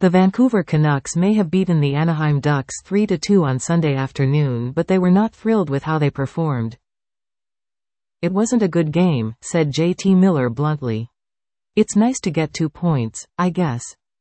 The Vancouver Canucks may have beaten the Anaheim Ducks 3-2 on Sunday afternoon, but they were not thrilled with how they performed. "It wasn't a good game," said JT Miller bluntly. "It's nice to get 2 points, I guess."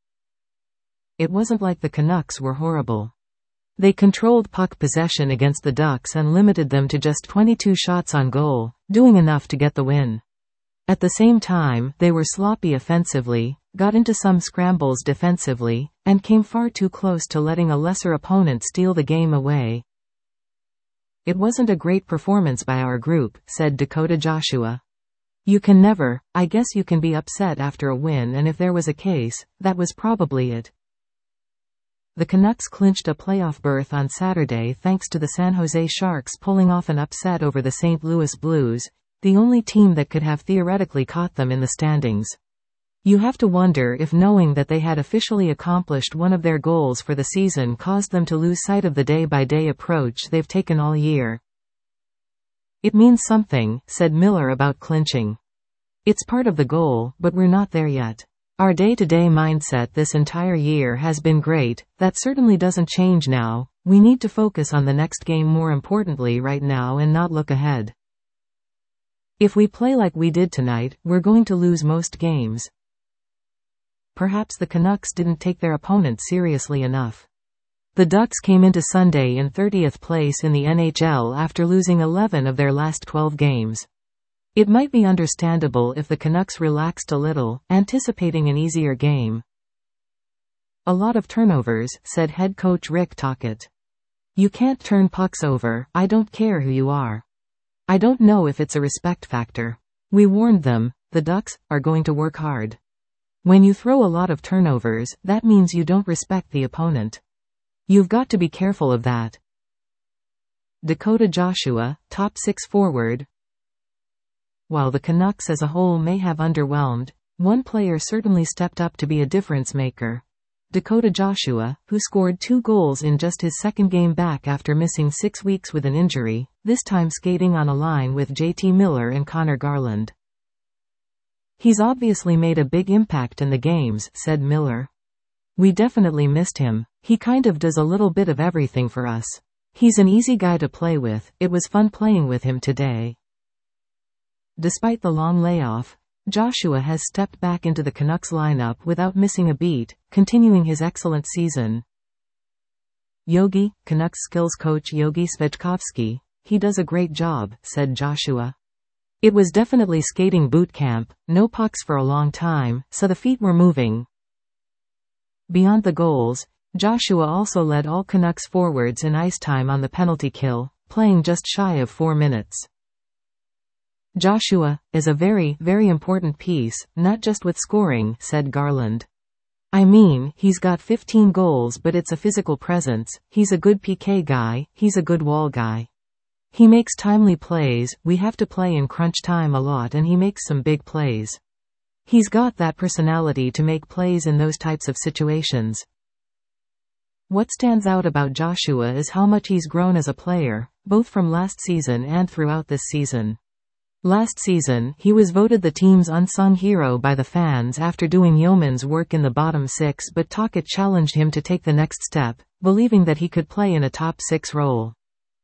It wasn't like the Canucks were horrible. They controlled puck possession against the Ducks and limited them to just 22 shots on goal, doing enough to get the win. At the same time, they were sloppy offensively, got into some scrambles defensively, and came far too close to letting a lesser opponent steal the game away. "It wasn't a great performance by our group," said Dakota Joshua. I guess you can be upset after a win, and if there was a case, that was probably it." The Canucks clinched a playoff berth on Saturday thanks to the San Jose Sharks pulling off an upset over the St. Louis Blues, the only team that could have theoretically caught them in the standings. You have to wonder if knowing that they had officially accomplished one of their goals for the season caused them to lose sight of the day-by-day approach they've taken all year. "It means something," said Miller about clinching. "It's part of the goal, but we're not there yet. Our day-to-day mindset this entire year has been great, that certainly doesn't change now. We need to focus on the next game more importantly right now and not look ahead. If we play like we did tonight, we're going to lose most games." Perhaps the Canucks didn't take their opponent seriously enough. The Ducks came into Sunday in 30th place in the NHL after losing 11 of their last 12 games. It might be understandable if the Canucks relaxed a little, anticipating an easier game. "A lot of turnovers," said head coach Rick Tocchet. "You can't turn pucks over, I don't care who you are. I don't know if it's a respect factor. We warned them, the Ducks are going to work hard. When you throw a lot of turnovers, that means you don't respect the opponent. You've got to be careful of that." Dakota Joshua, top 6 forward. While the Canucks as a whole may have underwhelmed, one player certainly stepped up to be a difference maker. Dakota Joshua, who scored 2 goals in just his second game back after missing 6 weeks with an injury, this time skating on a line with JT Miller and Connor Garland. "He's obviously made a big impact in the games," said Miller. "We definitely missed him. He kind of does a little bit of everything for us. He's an easy guy to play with. It was fun playing with him today." Despite the long layoff, Joshua has stepped back into the Canucks lineup without missing a beat, continuing his excellent season. "Yogi, Canucks skills coach Yogi Svechkovsky, he does a great job," said Joshua. "It was definitely skating boot camp, no pucks for a long time, so the feet were moving." Beyond the goals, Joshua also led all Canucks forwards in ice time on the penalty kill, playing just shy of 4 minutes. "Joshua is a very, very important piece, not just with scoring," said Garland. "I mean, he's got 15 goals, but it's a physical presence. He's a good PK guy, he's a good wall guy. He makes timely plays, we have to play in crunch time a lot and he makes some big plays. He's got that personality to make plays in those types of situations." What stands out about Joshua is how much he's grown as a player, both from last season and throughout this season. Last season, he was voted the team's unsung hero by the fans after doing yeoman's work in the bottom 6, but Tocchet challenged him to take the next step, believing that he could play in a top 6 role.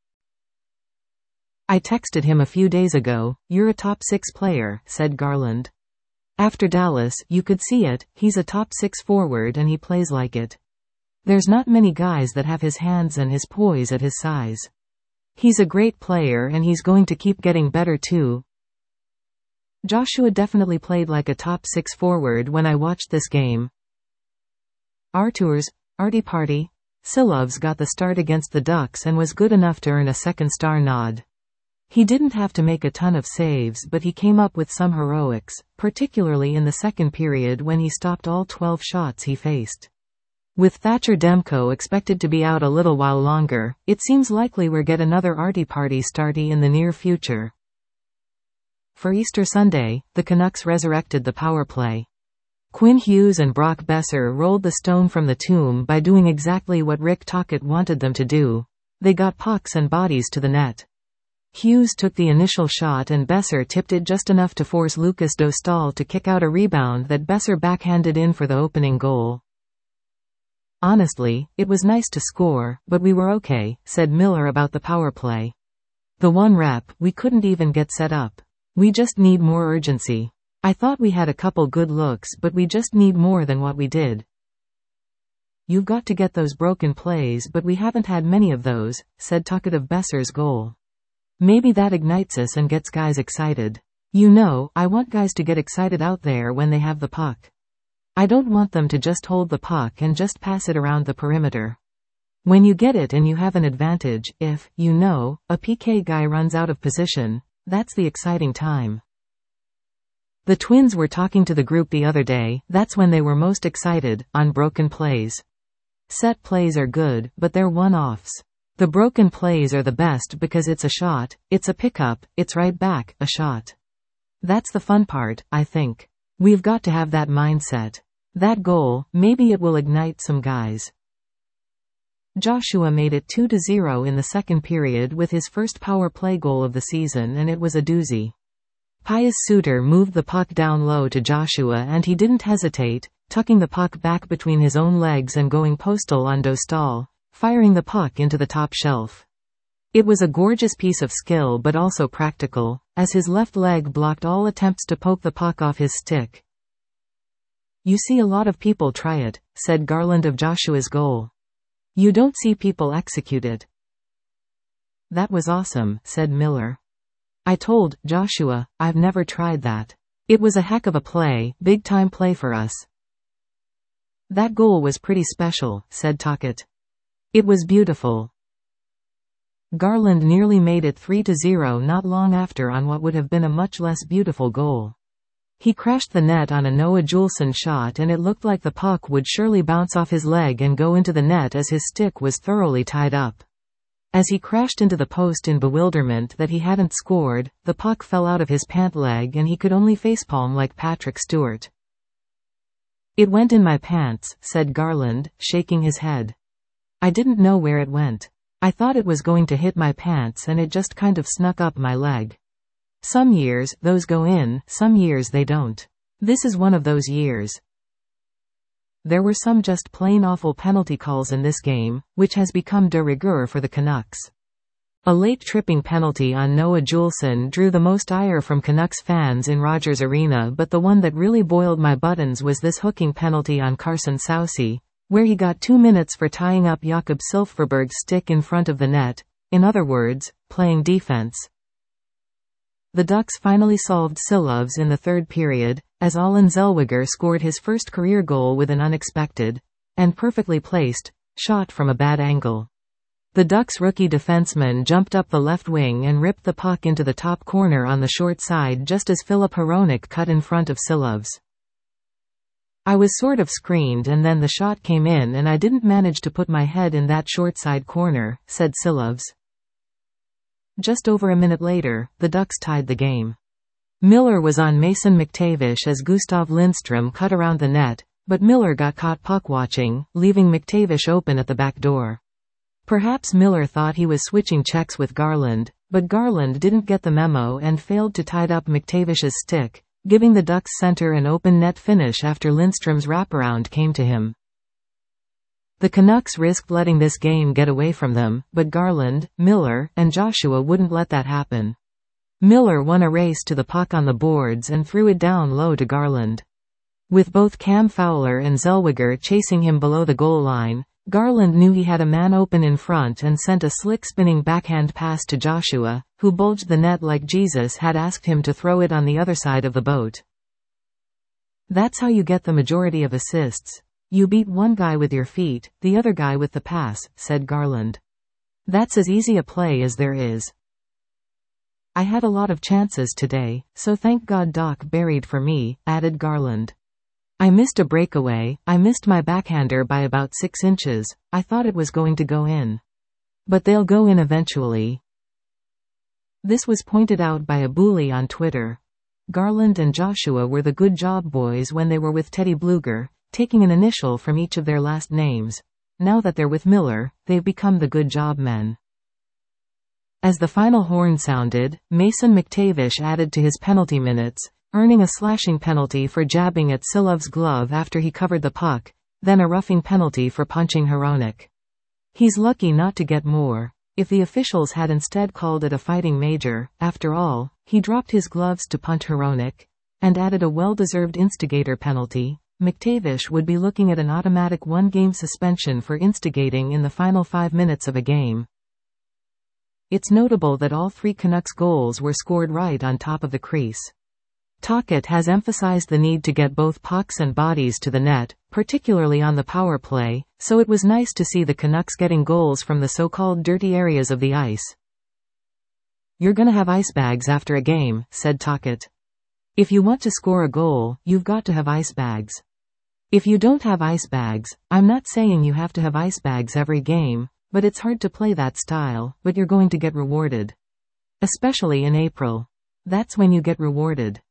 "I texted him a few days ago, 'You're a top 6 player,'" said Garland. "After Dallas, you could see it, he's a top 6 forward and he plays like it. There's not many guys that have his hands and his poise at his size. He's a great player and he's going to keep getting better too." Joshua definitely played like a top 6 forward when I watched this game. Arturs Silovs got the start against the Ducks and was good enough to earn a second star nod. He didn't have to make a ton of saves, but he came up with some heroics, particularly in the second period when he stopped all 12 shots he faced. With Thatcher Demko expected to be out a little while longer, it seems likely we'll get another Artie starty in the near future. For Easter Sunday, the Canucks resurrected the power play. Quinn Hughes and Brock Besser rolled the stone from the tomb by doing exactly what Rick Tocchet wanted them to do. They got pucks and bodies to the net. Hughes took the initial shot and Besser tipped it just enough to force Lucas Dostal to kick out a rebound that Besser backhanded in for the opening goal. Honestly, it was nice to score, but we were okay, said Miller about the power play. The one rep, we couldn't even get set up. We just need more urgency. I thought we had a couple good looks, but we just need more than what we did. You've got to get those broken plays, but we haven't had many of those, said Tuckett of Besser's goal. Maybe that ignites us and gets guys excited. You know, I want guys to get excited out there when they have the puck. I don't want them to just hold the puck and just pass it around the perimeter. When you get it and you have an advantage, if, you know, a PK guy runs out of position, that's the exciting time. The Twins were talking to the group the other day, that's when they were most excited, on broken plays. Set plays are good, but they're one-offs. The broken plays are the best because it's a shot, it's a pickup, it's right back, a shot. That's the fun part, I think. We've got to have that mindset. That goal, maybe it will ignite some guys. Joshua made it 2-0 in the second period with his first power play goal of the season, and it was a doozy. Pius Suter moved the puck down low to Joshua and he didn't hesitate, tucking the puck back between his own legs and going postal on Dostal, firing the puck into the top shelf. It was a gorgeous piece of skill but also practical, as his left leg blocked all attempts to poke the puck off his stick. You see a lot of people try it, said Garland of Joshua's goal. You don't see people execute it. That was awesome, said Miller. I told Joshua, I've never tried that. It was a heck of a play, big time play for us. That goal was pretty special, said Tuckett. It was beautiful. Garland nearly made it 3-0 not long after on what would have been a much less beautiful goal. He crashed the net on a Noah Juulsen shot and it looked like the puck would surely bounce off his leg and go into the net as his stick was thoroughly tied up. As he crashed into the post in bewilderment that he hadn't scored, the puck fell out of his pant leg and he could only facepalm like Patrick Stewart. It went in my pants, said Garland, shaking his head. I didn't know where it went. I thought it was going to hit my pants and it just kind of snuck up my leg. Some years, those go in, some years they don't. This is one of those years. There were some just plain awful penalty calls in this game, which has become de rigueur for the Canucks. A late tripping penalty on Noah Juulsen drew the most ire from Canucks fans in Rogers Arena, but the one that really boiled my buttons was this hooking penalty on Carson Soucy, where he got 2 minutes for tying up Jakob Silfverberg's stick in front of the net, in other words, playing defense. The Ducks finally solved Silovs in the third period, as Allen Zellweger scored his first career goal with an unexpected, and perfectly placed, shot from a bad angle. The Ducks' rookie defenseman jumped up the left wing and ripped the puck into the top corner on the short side just as Filip Hronek cut in front of Silovs. I was sort of screened and then the shot came in and I didn't manage to put my head in that short side corner, said Silovs. Just over a minute later, the Ducks tied the game. Miller was on Mason McTavish as Gustav Lindstrom cut around the net, but Miller got caught puck-watching, leaving McTavish open at the back door. Perhaps Miller thought he was switching checks with Garland, but Garland didn't get the memo and failed to tie up McTavish's stick, giving the Ducks center an open net finish after Lindstrom's wraparound came to him. The Canucks risked letting this game get away from them, but Garland, Miller, and Joshua wouldn't let that happen. Miller won a race to the puck on the boards and threw it down low to Garland. With both Cam Fowler and Zellweger chasing him below the goal line, Garland knew he had a man open in front and sent a slick spinning backhand pass to Joshua, who bulged the net like Jesus had asked him to throw it on the other side of the boat. That's how you get the majority of assists. You beat one guy with your feet, the other guy with the pass, said Garland. That's as easy a play as there is. I had a lot of chances today, so thank God Doc buried for me, added Garland. I missed a breakaway, I missed my backhander by about 6 inches, I thought it was going to go in. But they'll go in eventually. This was pointed out by a bully on Twitter. Garland and Joshua were the good job boys when they were with Teddy Bluger, taking an initial from each of their last names. Now that they're with Miller, they've become the good job men. As the final horn sounded, Mason McTavish added to his penalty minutes, earning a slashing penalty for jabbing at Silovs' glove after he covered the puck, Then a roughing penalty for punching Hronek. He's lucky not to get more. If the officials had instead called it a fighting major, after all, he dropped his gloves to punch Hronek, and added a well-deserved instigator penalty, McTavish would be looking at an automatic one-game suspension for instigating in the final 5 minutes of a game. It's notable that all 3 Canucks goals were scored right on top of the crease. Tocchet has emphasized the need to get both pucks and bodies to the net, particularly on the power play, so it was nice to see the Canucks getting goals from the so-called dirty areas of the ice. "You're gonna have ice bags after a game," said Tocchet. "If you want to score a goal, you've got to have ice bags. If you don't have ice bags, I'm not saying you have to have ice bags every game, but it's hard to play that style, but you're going to get rewarded. Especially in April. That's when you get rewarded."